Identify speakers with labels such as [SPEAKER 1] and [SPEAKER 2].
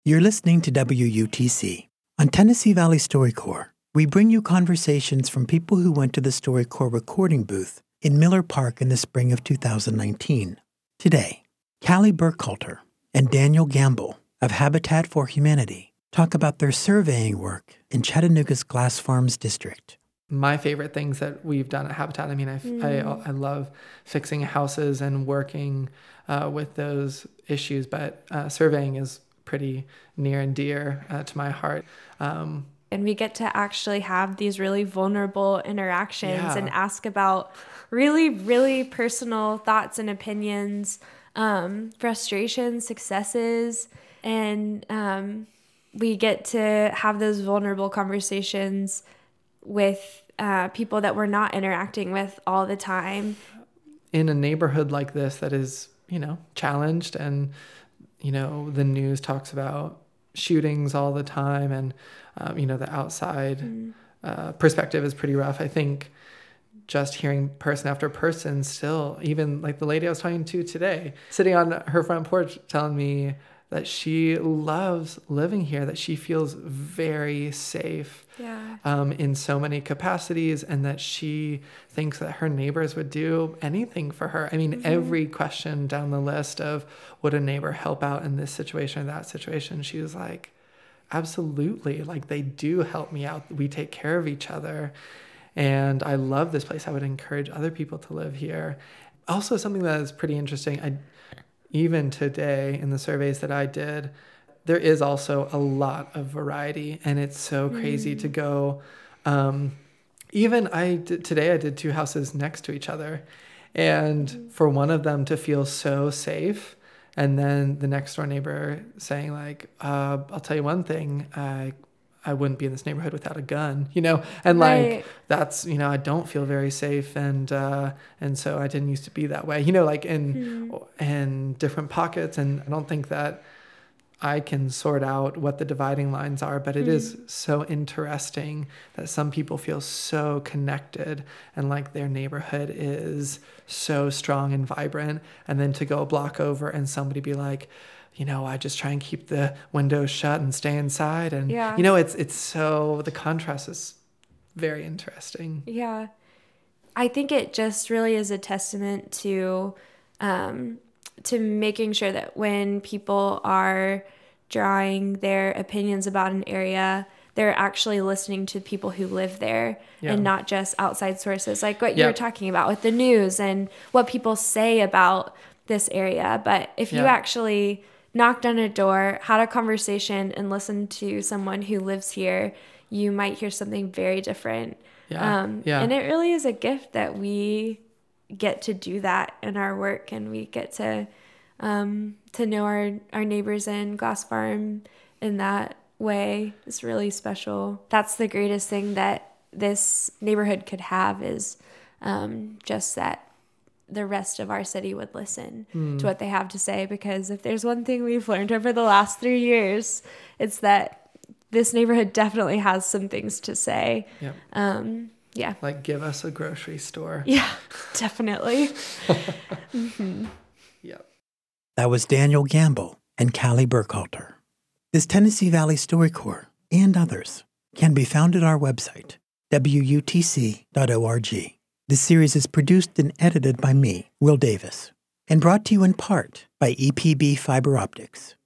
[SPEAKER 1] You're listening to WUTC. On Tennessee Valley StoryCorps, we bring you conversations from people who went to the StoryCorps recording booth in Miller Park in the spring of 2019. Today, Callie Burkhalter and Daniel Gamble of Habitat for Humanity talk about their surveying work in Chattanooga's Glass Farms district.
[SPEAKER 2] My favorite things that we've done at Habitat, I love fixing houses and working with those issues, but surveying is pretty near and dear to my heart.
[SPEAKER 3] And we get to actually have these really vulnerable interactions and ask about really, really personal thoughts and opinions, frustrations, successes, and we get to have those vulnerable conversations with people that we're not interacting with all the time.
[SPEAKER 2] In a neighborhood like this that is, challenged, and, the news talks about shootings all the time, and, the outside perspective is pretty rough. I think just hearing person after person still, even like the lady I was talking to today, sitting on her front porch telling me that she loves living here, that she feels very safe in so many capacities, and that she thinks that her neighbors would do anything for her. I mean, every question down the list of would a neighbor help out in this situation or that situation, she was like, absolutely, like they do help me out. We take care of each other. And I love this place. I would encourage other people to live here. Also, something that is pretty interesting, even today in the surveys that I did, there is also a lot of variety, and it's so crazy to go. Today I did two houses next to each other, and for one of them to feel so safe, and then the next door neighbor saying like, I'll tell you one thing, I wouldn't be in this neighborhood without a gun, and like, that's, I don't feel very safe. And so I didn't used to be that way, like in different pockets. And I don't think that I can sort out what the dividing lines are, but it is so interesting that some people feel so connected and like their neighborhood is so strong and vibrant. And then to go a block over and somebody be like, I just try and keep the windows shut and stay inside. And, it's so, the contrast is very interesting.
[SPEAKER 3] Yeah. I think it just really is a testament to making sure that when people are drawing their opinions about an area, they're actually listening to people who live there and not just outside sources, like what you were talking about with the news and what people say about this area. But if you actually knocked on a door, had a conversation, and listened to someone who lives here, you might hear something very different. And it really is a gift that we get to do that in our work, and we get to know our neighbors in Glass Farm in that way. It's really special. That's the greatest thing that this neighborhood could have, is just that the rest of our city would listen to what they have to say. Because if there's one thing we've learned over the last 3 years, it's that this neighborhood definitely has some things to say. Like, give us a grocery store. Yeah, definitely.
[SPEAKER 1] That was Daniel Gamble and Callie Burkhalter. This Tennessee Valley StoryCorps and others can be found at our website, WUTC.org. This series is produced and edited by me, Will Davis, and brought to you in part by EPB Fiber Optics.